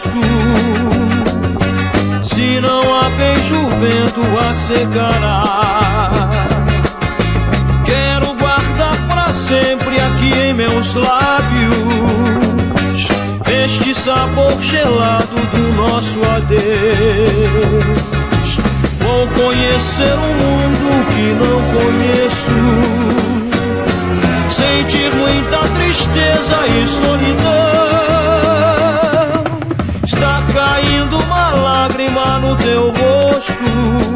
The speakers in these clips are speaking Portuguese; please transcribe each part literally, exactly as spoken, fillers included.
rosto. Se não há beijo, o vento a secará. Quero guardar pra sempre aqui em meus lábios este sabor gelado do nosso adeus. Vou conhecer um mundo que não conheço, sentir muita tristeza e solidão. Está caindo uma lágrima no teu rosto.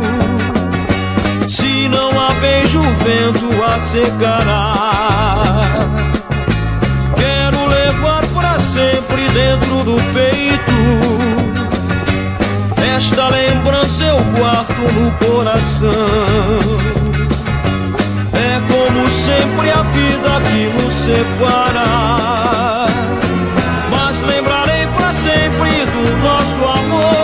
Se não há beijo, o vento a secará. Quero levar pra sempre dentro do peito esta lembrança, eu guardo no coração. É como sempre a vida que nos separa, mas lembrarei pra sempre do nosso amor.